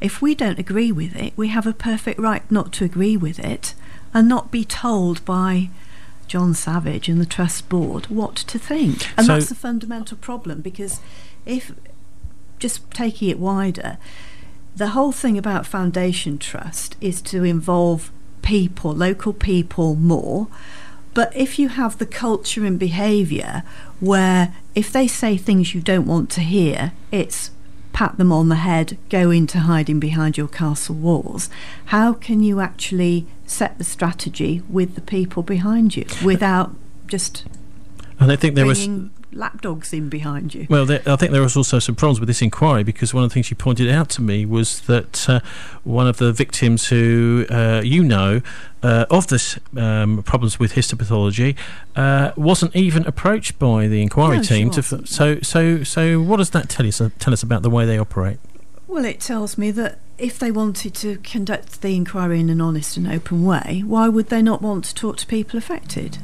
Speaker 10: if we don't agree with it, we have a perfect right not to agree with it and not be told by John Savage and the Trust Board what to think. And that's the fundamental problem, because if, just taking it wider, the whole thing about Foundation Trust is to involve people, local people, more. But if you have the culture and behaviour where if they say things you don't want to hear, it's pat them on the head, go into hiding behind your castle walls, how can you actually set the strategy with the people behind you without just bringing lapdogs in behind you?
Speaker 5: Well, I think there was also some problems with this inquiry, because one of the things you pointed out to me was that one of the victims who of this problems with histopathology wasn't even approached by the inquiry team. So what does that tell us about the way they operate?
Speaker 10: Well, it tells me that if they wanted to conduct the inquiry in an honest and open way, why would they not want to talk to people affected?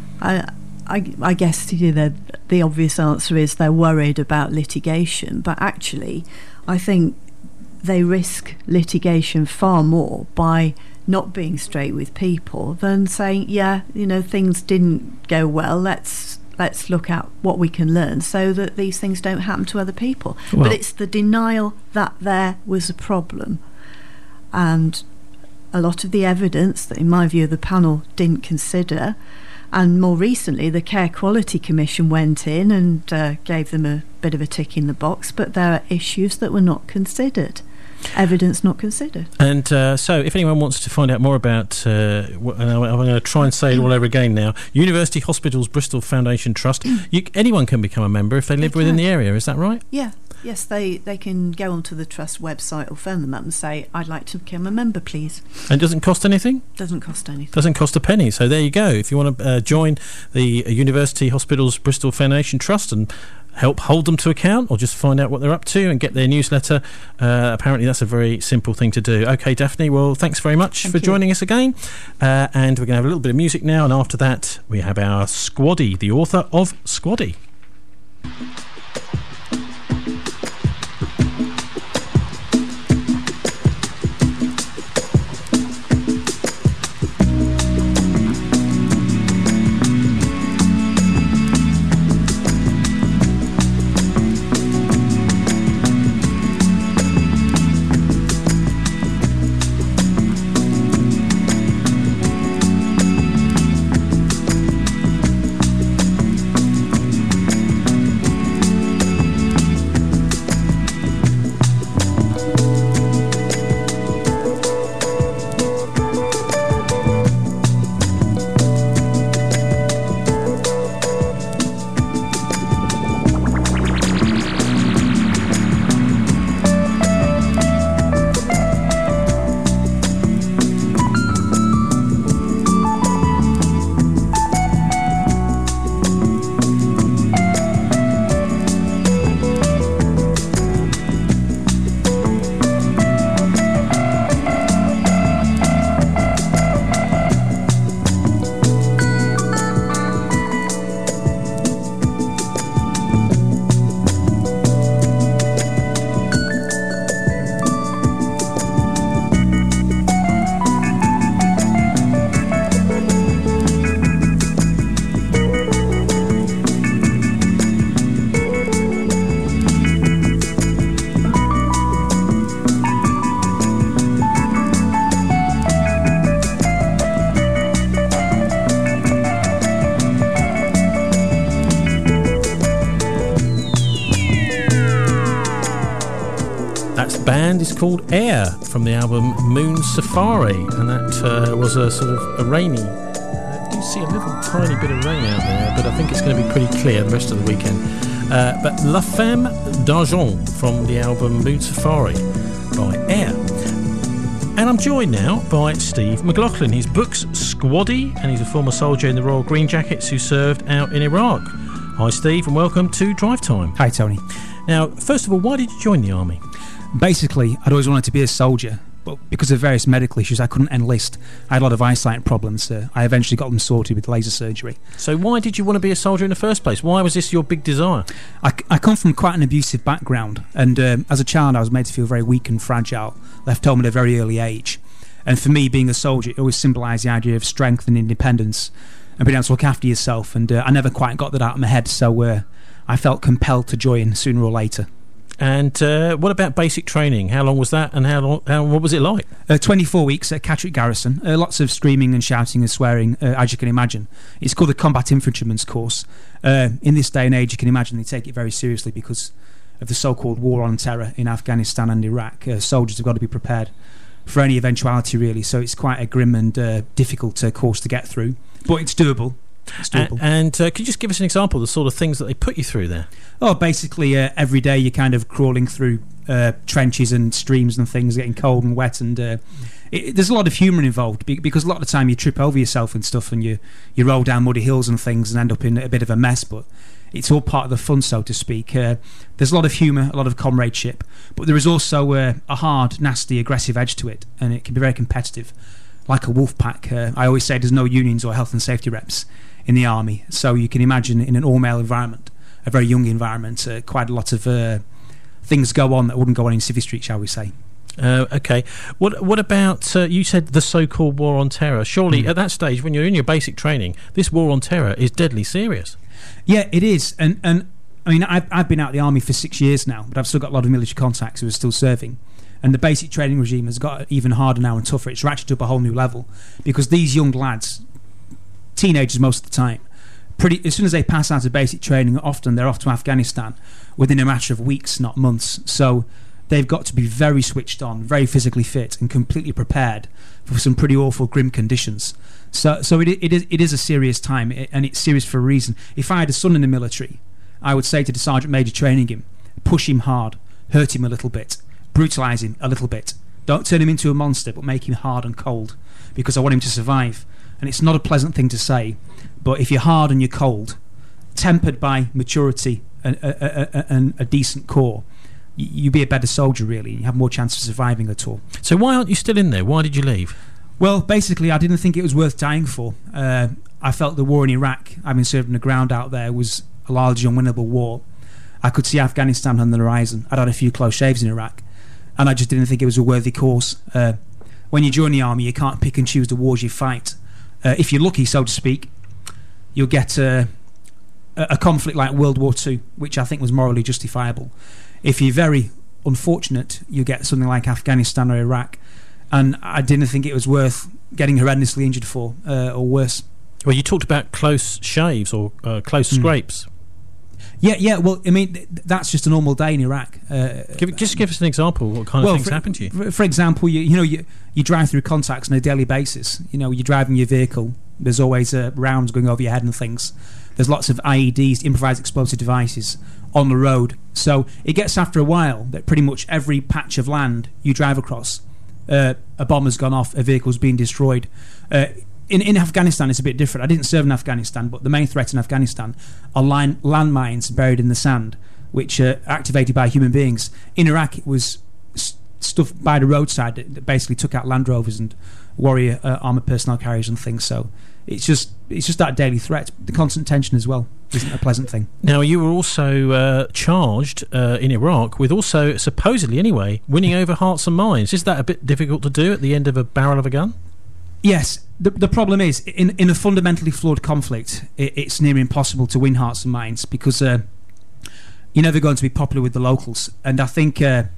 Speaker 10: I guess the obvious answer is they're worried about litigation, but actually I think they risk litigation far more by not being straight with people than saying, things didn't go well, let's look at what we can learn so that these things don't happen to other people. But it's the denial that there was a problem, and a lot of the evidence that, in my view, the panel didn't consider. And more recently, the Care Quality Commission went in and gave them a bit of a tick in the box, but there are issues that were not considered, evidence not considered. And
Speaker 5: so if anyone wants to find out more about, I'm going to try and say it all over again now, University Hospitals Bristol Foundation Trust, anyone can become a member if they live within the area, is that right?
Speaker 10: Yeah. Yes, they can go onto the Trust website or phone them up and say, I'd like to become a member, please.
Speaker 5: And it doesn't cost anything?
Speaker 10: Doesn't cost anything.
Speaker 5: Doesn't cost a penny. So there you go. If you want to join the University Hospitals Bristol Foundation Trust and help hold them to account, or just find out what they're up to and get their newsletter, apparently that's a very simple thing to do. OK, Daphne, well, thanks very much for joining us again. And we're going to have a little bit of music now, and after that we have our Squaddy, the author of Squaddy. Band is called Air from the album Moon Safari, and that was a sort of a rainy. I do see a little tiny bit of rain out there, but I think it's going to be pretty clear the rest of the weekend. But La Femme d'Argent from the album Moon Safari by Air. And I'm joined now by Steve McLaughlin. His book's Squaddy, and he's a former soldier in the Royal Green Jackets who served out in Iraq. Hi Steve, and welcome to Drive Time.
Speaker 11: Hi Tony.
Speaker 5: Now, first of all, why did you join the army?
Speaker 11: Basically, I'd always wanted to be a soldier, but because of various medical issues, I couldn't enlist. I had a lot of eyesight problems. I eventually got them sorted with laser surgery.
Speaker 5: So why did you want to be a soldier in the first place? Why was this your big desire?
Speaker 11: I come from quite an abusive background, and as a child I was made to feel very weak and fragile, left home at a very early age. And for me, being a soldier, it always symbolised the idea of strength and independence and being able to look after yourself, and I never quite got that out of my head, so I felt compelled to join sooner or later.
Speaker 5: And what about basic training? How long was that, and what was it like?
Speaker 11: 24 weeks at Catterick Garrison. Lots of screaming and shouting and swearing, as you can imagine. It's called the Combat Infantryman's Course. In this day and age, you can imagine they take it very seriously because of the so-called war on terror in Afghanistan and Iraq. Soldiers have got to be prepared for any eventuality, really. So it's quite a grim and difficult course to get through, but it's doable.
Speaker 5: And could you just give us an example of the sort of things that they put you through there?
Speaker 11: Oh, basically every day you're kind of crawling through trenches and streams and things, getting cold and wet, and there's a lot of humour involved because a lot of the time you trip over yourself and stuff, and you roll down muddy hills and things and end up in a bit of a mess, but it's all part of the fun, so to speak. There's a lot of humour, a lot of comradeship, but there is also a hard, nasty, aggressive edge to it, and it can be very competitive, like a wolf pack. I always say there's no unions or health and safety reps in the army, so you can imagine in an all-male environment, a very young environment, quite a lot of things go on that wouldn't go on in Civvy Street, shall we say.
Speaker 5: Okay. What about, you said the so-called war on terror. Surely at that stage, when you're in your basic training, this war on terror is deadly serious.
Speaker 11: Yeah, it is. And I mean, I've been out of the army for 6 years now, but I've still got a lot of military contacts who are still serving. And the basic training regime has got even harder now and tougher. It's ratcheted up a whole new level because these young lads, teenagers most of the time, as soon as they pass out of basic training, often they're off to Afghanistan within a matter of weeks, not months. So they've got to be very switched on, very physically fit, and completely prepared for some pretty awful, grim conditions. So it is a serious time, and it's serious for a reason. If I had a son in the military, I would say to the sergeant major training him, push him hard, hurt him a little bit, brutalise him a little bit. Don't turn him into a monster, but make him hard and cold, because I want him to survive. And it's not a pleasant thing to say, but if you're hard and you're cold, tempered by maturity and a decent core, you'd be a better soldier, really. You have more chance of surviving at all.
Speaker 5: So why aren't you still in there? Why did you leave?
Speaker 11: Well, basically, I didn't think it was worth dying for. I felt the war in Iraq, having served on the ground out there, was a largely unwinnable war. I could see Afghanistan on the horizon. I'd had a few close shaves in Iraq, and I just didn't think it was a worthy cause. When you join the army, you can't pick and choose the wars you fight. If you're lucky, so to speak, you'll get a conflict like World War II, which I think was morally justifiable. If you're very unfortunate, you get something like Afghanistan or Iraq, and I didn't think it was worth getting horrendously injured for, or worse.
Speaker 5: Well, you talked about close shaves or close scrapes.
Speaker 11: Yeah. Well, I mean, that's just a normal day in Iraq.
Speaker 5: Just give us an example. What kind of things happen to you?
Speaker 11: For example, you drive through contacts on a daily basis. You know, you're driving your vehicle. There's always rounds going over your head and things. There's lots of IEDs, improvised explosive devices, on the road. So it gets after a while that pretty much every patch of land you drive across, a bomb has gone off, a vehicle's been destroyed. In Afghanistan, it's a bit different. I didn't serve in Afghanistan, but the main threat in Afghanistan are landmines buried in the sand, which are activated by human beings. In Iraq, it was stuff by the roadside that basically took out Land Rovers and warrior armoured personnel carriers and things. So it's just that daily threat. The constant tension as well isn't a pleasant thing.
Speaker 5: Now, you were also charged in Iraq with also, supposedly anyway, winning over hearts and minds. Is that a bit difficult to do at the end of a barrel of a gun?
Speaker 11: Yes. The problem is, in a fundamentally flawed conflict, it's near impossible to win hearts and minds because you're never going to be popular with the locals. And I think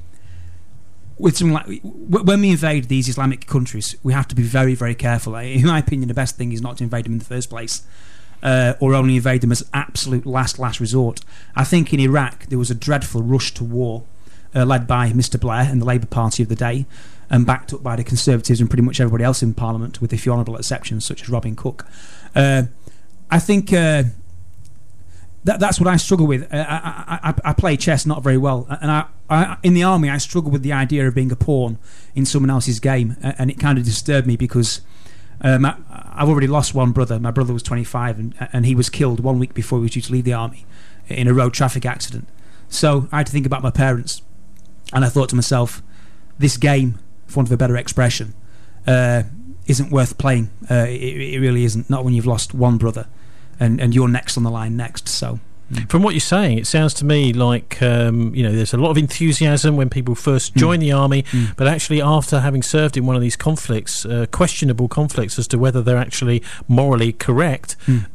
Speaker 11: with something like when we invade these Islamic countries, we have to be very, very careful. In my opinion, the best thing is not to invade them in the first place, or only invade them as absolute last resort. I think in Iraq there was a dreadful rush to war, led by Mr. Blair and the Labour Party of the day, and backed up by the Conservatives and pretty much everybody else in Parliament, with a few honourable exceptions such as Robin Cook. I think that's what I struggle with. I play chess not very well, and I in the army I struggle with the idea of being a pawn in someone else's game, and it kind of disturbed me because I've already lost one brother. My brother was 25 and he was killed 1 week before he was due to leave the army in a road traffic accident. So I had to think about my parents, and I thought to myself, this game for want of a better expression, isn't worth playing. It really isn't. Not when you've lost one brother, and you're next on the line next. So.
Speaker 5: From what you're saying, it sounds to me like there's a lot of enthusiasm when people first join the army, but actually after having served in one of these conflicts, questionable conflicts as to whether they're actually morally correct,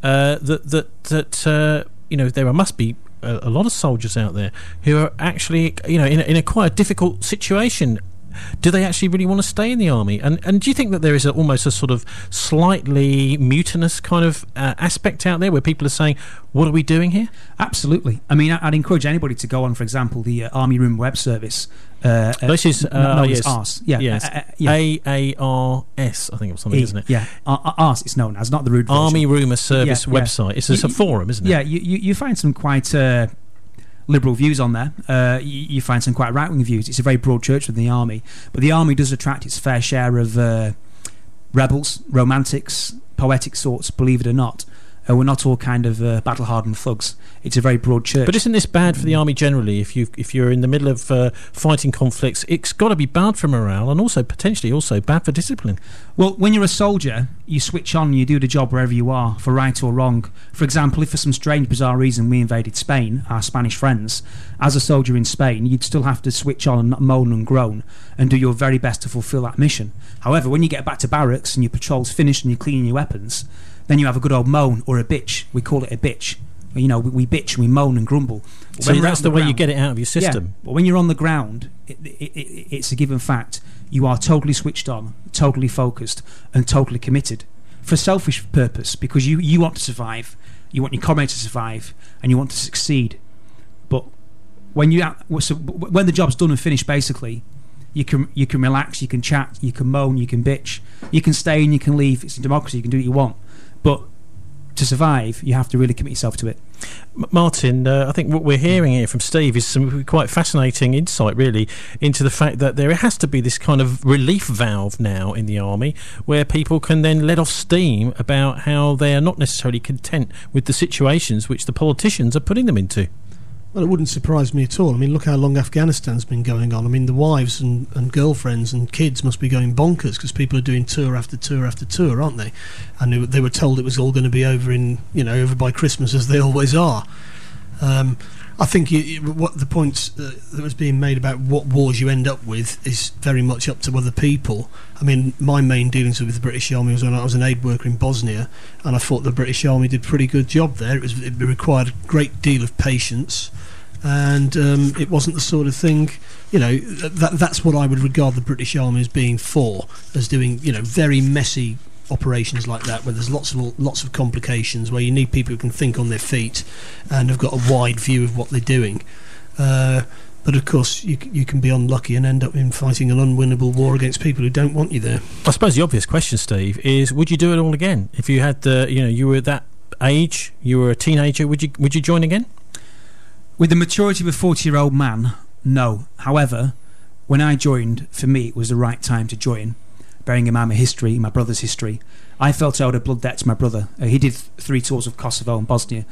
Speaker 5: there must be a lot of soldiers out there who are actually in a quite a difficult situation. Do they actually really want to stay in the army? And do you think that there is almost a sort of slightly mutinous kind of aspect out there where people are saying, what are we doing here?
Speaker 11: Absolutely. I mean, I'd encourage anybody to go on, for example, the Army Room web service.
Speaker 5: This is
Speaker 11: ARS. Yeah.
Speaker 5: Yes. AARS, I think, or something, isn't it?
Speaker 11: Yeah. ARS, it's known as, not the rude version.
Speaker 5: Army Rumour Service website. It's a forum, isn't it?
Speaker 11: Yeah, you find some quite liberal views on there. You find some quite right-wing views. It's a very broad church within the army, but the army does attract its fair share of rebels, romantics, poetic sorts, believe it or not. We're not all kind of battle-hardened thugs. It's a very broad church.
Speaker 5: But isn't this bad for the army generally? If you're in the middle of fighting conflicts, it's got to be bad for morale and also potentially also bad for discipline.
Speaker 11: Well, when you're a soldier, you switch on and you do the job wherever you are, for right or wrong. For example, if for some strange, bizarre reason we invaded Spain, our Spanish friends, as a soldier in Spain, you'd still have to switch on and not moan and groan and do your very best to fulfil that mission. However, when you get back to barracks and your patrol's finished and you're cleaning your weapons, then you have a good old moan or a bitch. We call it a bitch. We bitch and we moan and grumble.
Speaker 5: So that's the way you get it out of your system.
Speaker 11: Yeah. But when you're on the ground, it's a given fact. You are totally switched on, totally focused, and totally committed for a selfish purpose, because you want to survive, you want your comrades to survive, and you want to succeed. But when the job's done and finished, basically, you can relax, you can chat, you can moan, you can bitch, you can stay and you can leave. It's a democracy. You can do what you want. But to survive, you have to really commit yourself to it.
Speaker 5: Martin, I think what we're hearing here from Steve is some quite fascinating insight, really, into the fact that there has to be this kind of relief valve now in the army where people can then let off steam about how they are not necessarily content with the situations which the politicians are putting them into.
Speaker 6: Well, it wouldn't surprise me at all. I mean, look how long Afghanistan's been going on. I mean, the wives and girlfriends and kids must be going bonkers because people are doing tour after tour after tour, aren't they? And they were told it was all going to be over by Christmas, as they always are. I think what the point that was being made about what wars you end up with is very much up to other people. I mean, my main dealings with the British Army was when I was an aid worker in Bosnia, and I thought the British Army did a pretty good job there. It required a great deal of patience, and it wasn't the sort of thing, that's what I would regard the British Army as being for, as doing, very messy operations like that, where there's lots of complications, where you need people who can think on their feet and have got a wide view of what they're doing. But of course, you can be unlucky and end up in fighting an unwinnable war against people who don't want you there.
Speaker 5: I suppose the obvious question, Steve, is would you do it all again if you had you were at that age, you were a teenager? Would you join again?
Speaker 11: With the maturity of a 40-year-old man, no. However, when I joined, for me, it was the right time to join. Bearing in mind my history, my brother's history, I felt I owed a blood debt to my brother. He did 3 tours of Kosovo and Bosnia,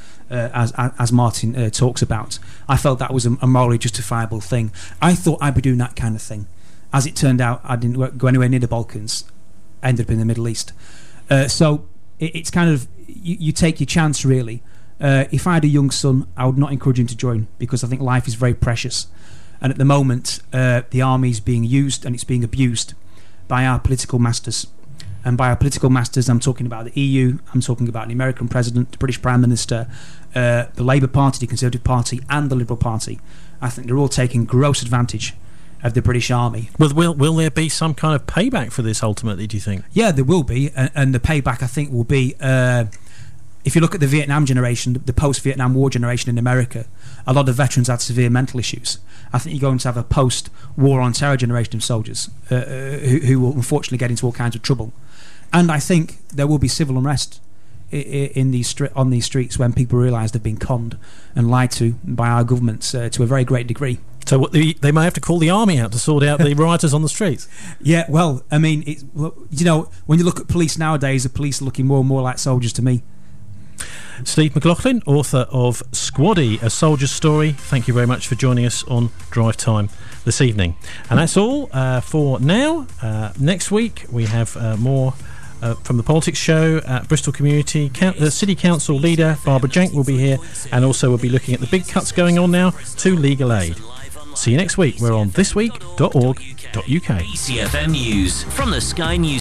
Speaker 11: as Martin talks about. I felt that was a morally justifiable thing. I thought I'd be doing that kind of thing. As it turned out, I didn't go anywhere near the Balkans. I ended up in the Middle East. So it's kind of, you take your chance, really. If I had a young son, I would not encourage him to join, because I think life is very precious. And at the moment, the army is being used and it's being abused by our political masters. And by our political masters, I'm talking about the EU, I'm talking about the American president, the British Prime Minister, the Labour Party, the Conservative Party, and the Liberal Party. I think they're all taking gross advantage of the British Army.
Speaker 5: Will there be some kind of payback for this ultimately, do you think?
Speaker 11: Yeah, there will be. And the payback, I think, will be... if you look at the Vietnam generation, the post-Vietnam War generation in America, a lot of veterans had severe mental issues. I think you're going to have a post-war on terror generation of soldiers who will unfortunately get into all kinds of trouble. And I think there will be civil unrest on these streets when people realise they've been conned and lied to by our governments to a very great degree.
Speaker 5: So they may have to call the army out to sort out the rioters on the streets.
Speaker 11: Yeah, well, I mean, when you look at police nowadays, the police are looking more and more like soldiers to me.
Speaker 5: Steve McLaughlin, author of Squaddy, A Soldier's Story. Thank you very much for joining us on Drive Time this evening. And that's all for now. Next week we have more from the Politics Show at Bristol Community. The City Council leader, Barbara Jank, will be here, and also we'll be looking at the big cuts going on now to legal aid. See you next week. We're on thisweek.org.uk.
Speaker 4: BCFM News from the Sky News.